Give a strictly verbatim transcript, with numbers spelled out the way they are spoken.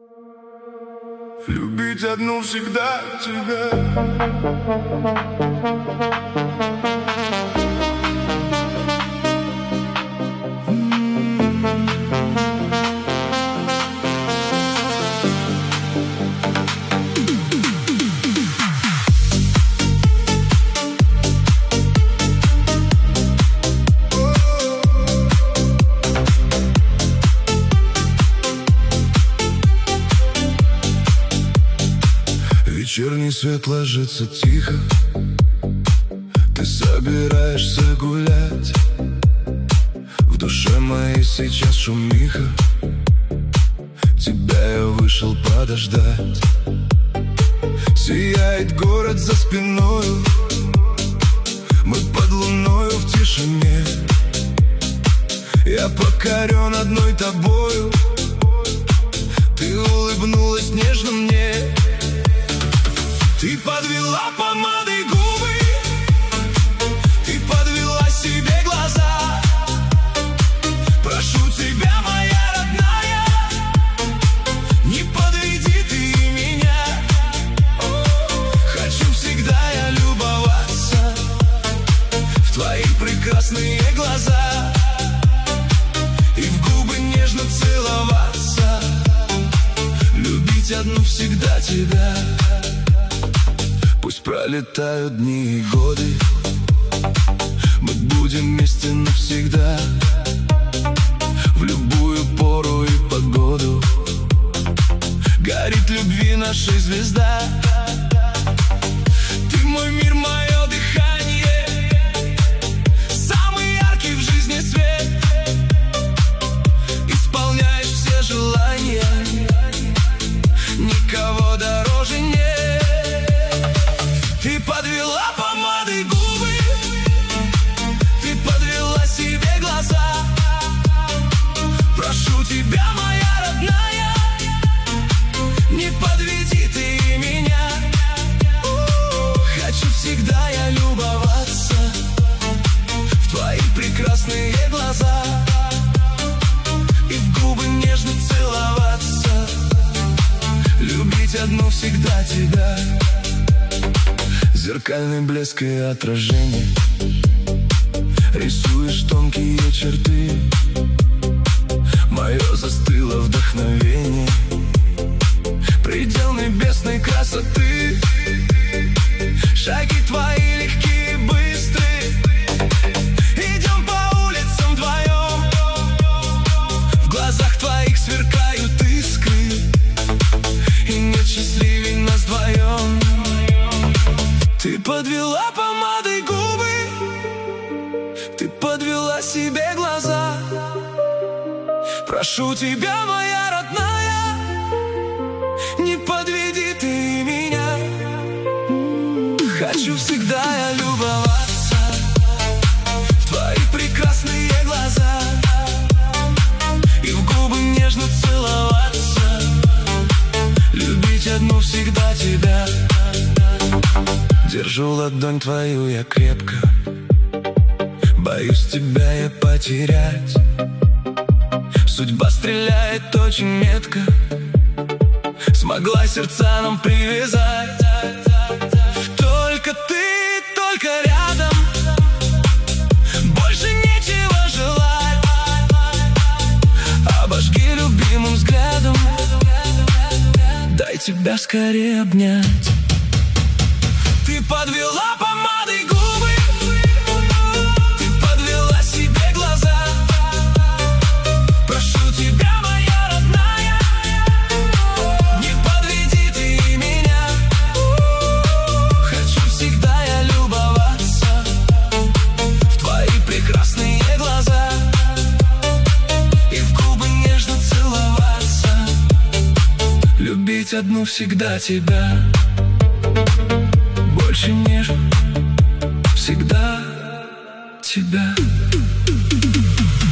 Любить одну всегда тебя. Вечерний свет ложится тихо, ты собираешься гулять. В душе моей сейчас шумиха, тебя я вышел подождать. Сияет город за спиною, мы под луною в тишине. Я покорен одной тобою, ты улыбнулась нежно мне. Ты подвела помадой губы, ты подвела себе глаза. Прошу тебя, моя родная, не подведи ты меня. Хочу всегда я любоваться в твои прекрасные глаза и в губы нежно целоваться. Любить одну всегда тебя. Пусть пролетают дни и годы, мы будем вместе навсегда. В любую пору и погоду горит любви наша звезда. Ты мой мир, мое дыхание, самый яркий в жизни свет. Исполняешь все желания, никого дороже нет. Ты подвела помадой губы, ты подвела себе глаза. Прошу тебя, моя родная, не подведи ты меня. Хочу всегда я любоваться в твои прекрасные глаза и в губы нежно целоваться. Любить одну всегда тебя. Зеркальный блеск и отражение, рисуешь тонкие черты. Мое застыло вдохновение, предел небесной красоты. Шаги твои легкие, быстрые, идем по улицам вдвоем. В глазах твоих сверкают искры, и нет счастливей нас вдвоем. Ты подвела помадой губы, ты подвела себе глаза. Прошу тебя, моя родная, не подведи ты меня. Хочу всегда я любоваться в твои прекрасные глаза и в губы нежно целоваться. Любить одну всегда тебя. Держу ладонь твою я крепко, боюсь тебя я потерять. Судьба стреляет очень метко, смогла сердца нам привязать. Только ты, только рядом, больше нечего желать. Обожги любимым взглядом, дай тебя скорее обнять. Ты подвела помадой губы, ты подвела себе глаза. Прошу тебя, моя родная, не подведи ты меня. Хочу всегда я любоваться в твои прекрасные глаза и в губы нежно целоваться. Любить одну всегда тебя. Больше нежно всегда тебя.